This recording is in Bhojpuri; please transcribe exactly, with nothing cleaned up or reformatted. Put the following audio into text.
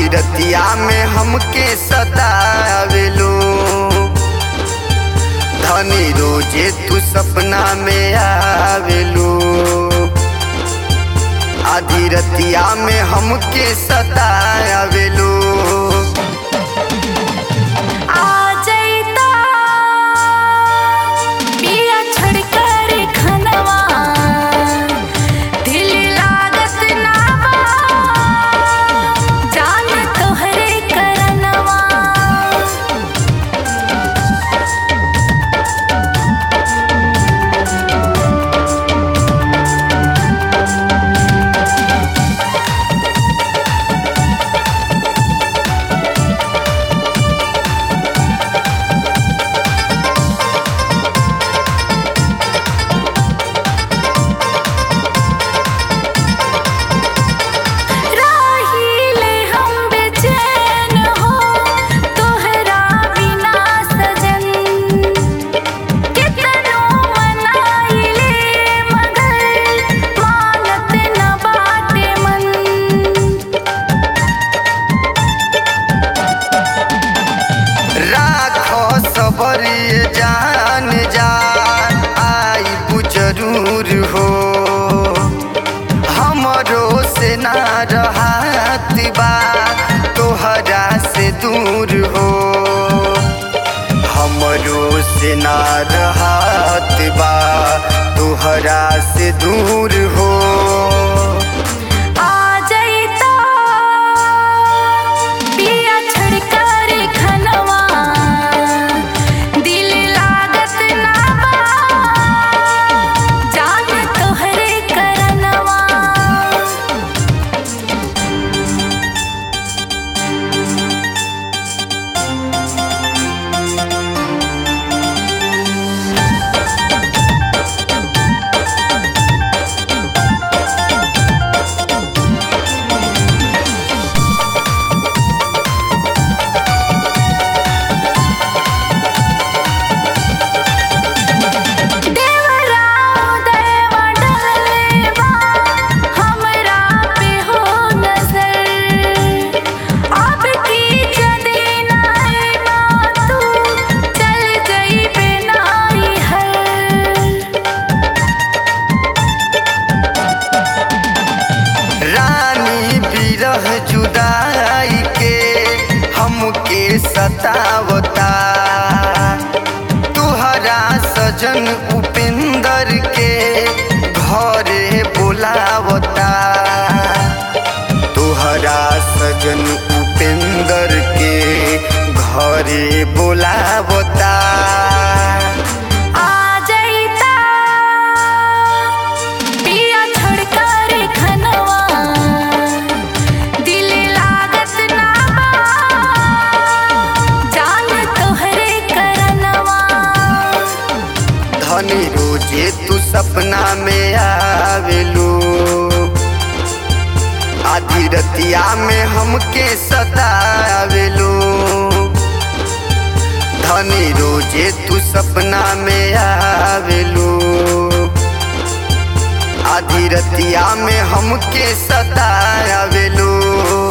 आधी रतिया में हमके सतावेलू। धनी रोजे तू सपना में आवेलू। आधी रतिया में हमके सतावेलू। जान जा आई जरूर हो, हमरो से ना रहत बा तोहरा से दूर हो। हमरो से ना रहत बा तोहरा से दूर हो। जुदाई के हमके सतावता तुहरा सजन उपेंद्र के घरे बुलावता। तुहरा सजन उपेंद्र के घरे बुलावता। धनी रोजे तू सपना में आवेलू। आधी रतिया में हमके सतावेलू। धनी रोजे तू सपना में आवेलू। आधी रतिया में हमके सतावेलू।